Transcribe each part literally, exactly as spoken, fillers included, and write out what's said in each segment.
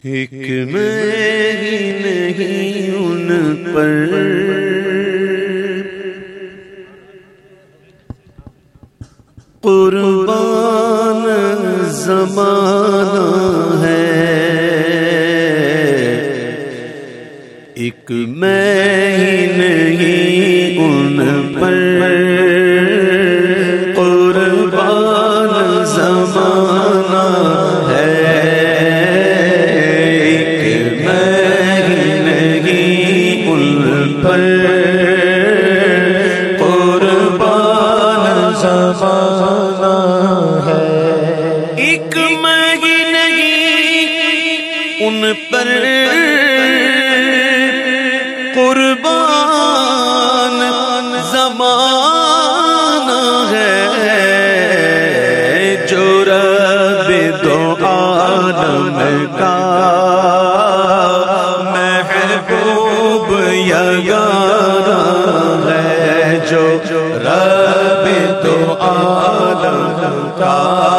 ایک میں ہی نہیں ان پر قربان زمانہ ہے، ایک میں ہی نہیں ان پر قربان زمانہ ہے، ایک میں ہی نہیں ان پر قربان زمانہ ہے، ایک میں ہی نہیں ان پر قربان زمانہ ہے، جو رب دو عالم کا محبوب یگانہ ہے، جو رب دو عالم کا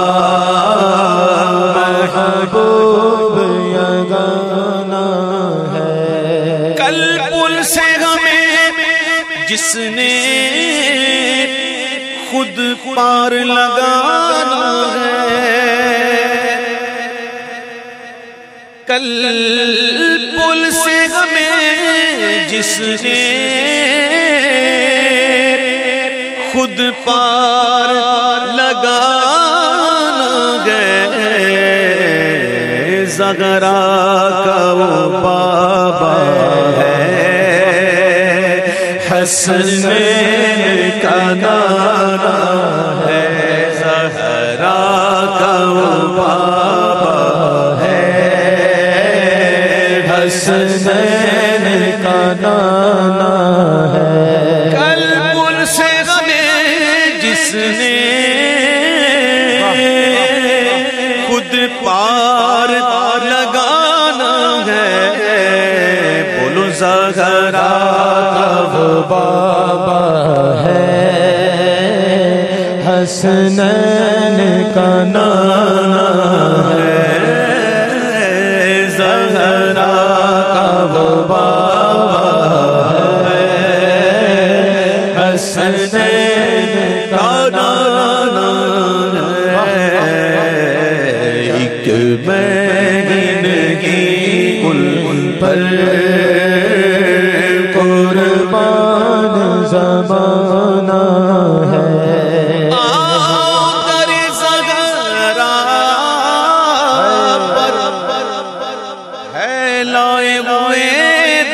محبوب یگانہ ہے، کل پل سے ہمیں جس نے خود پار لگانا ہے، کل پل سے ہمیں جس نے خود پار لگانا ہے، زغرا کا وہ بابا ہے، حسنین کا نانا ہے، زہرا کا وہ بابا ہے، حسنین کا نانا ہے، کل پل سے ہمیں جس نے خود پار لگانا ہے، بولو زہرا وہ بابا ہے، حسنین کا نانا ہے، زہرا کا وہ بابا ہے، حسنین کا نانا ہے، ایک میں ہی نہیں ان پر قربان زمانہ ہے، آؤ در زغرا پر ہے لائے ہوئے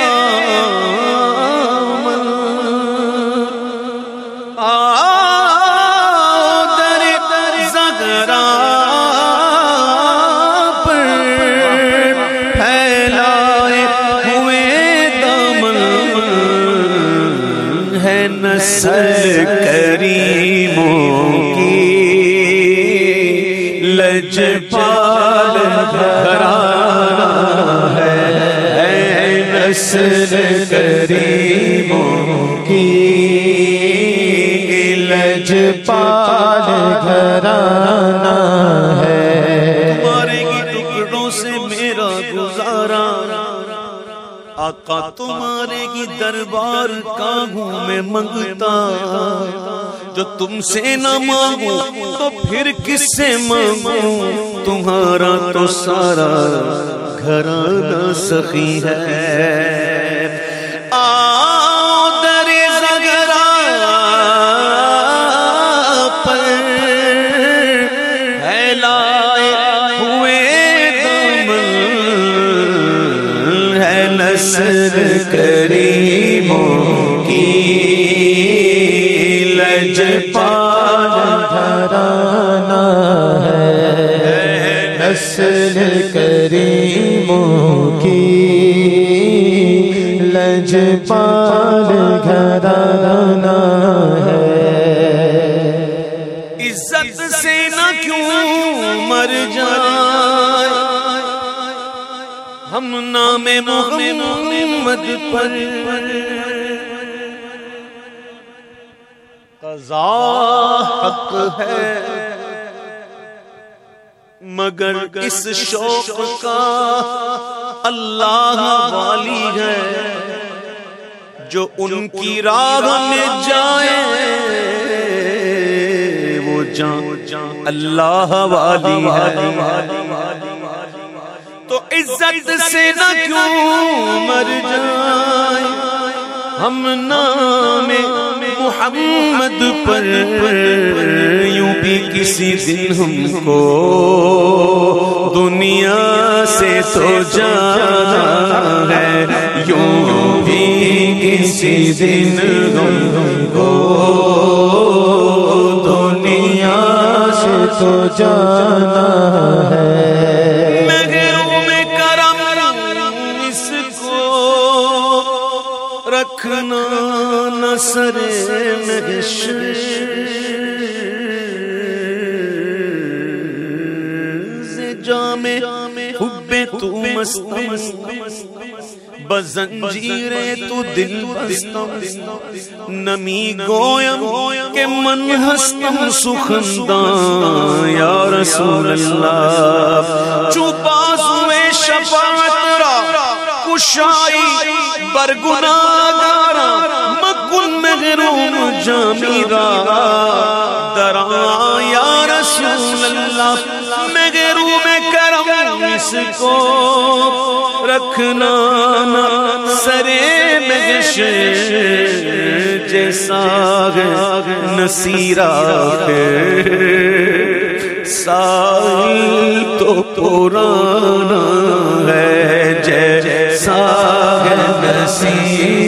دامن، آؤ در زغرا پر پھیلائے ہوئے دامن، ہے نسل کریموں کی لجپال گھرانہ ہے، نسل کریموں کی لجپال گھرانہ ہے، تمہارے کی ٹکڑوں سے میرا گزارا، آقا تمہارے کی دربار کا ہوں میں منگتا، جو تم سے نہ مانگوں تو پھر کس سے مانگوں، تمہارا تو سارا گھرانہ سخی ہے، آؤ در زغرا پر ہے لائے ہوئے دامن، ہے نسل کریموں کی لجپال گھرانہ ہے، نسل کریموں کی لجپال گھرانہ ہے، عزت سے نہ کیوں مر جائے ہم نام محمد پر، قضا حق ہے مگر اس شوق کا اللہ والی ہے، جو ان کی راہ میں جائے وہ جان اللہ والی ہے۔ تو عزت سے نہ کیوں مر جائیں ہم نام محمد پر، یوں بھی کسی دن ہم کو دنیا سے تو جانا ہے، یوں بھی کسی دن ہم کو دنیا سے تو جانا ہے۔ رکھنا نہ سر محشر سے جام حب تو مستم، بزنجیریں تو دل بستم، نمی گویم کہ من ہستم سخندان یا رسول اللہ، چو بازوے شفاعت را کشائی برگناہگارا، مکن محروم جامی را درا یا رسول اللہ، محروم کرم اس کو رکھنا نہ سرے محشر، جیسا ہے نصیرہ ہے سائل تو پرانا ہے، جیسا ہے نصیرہ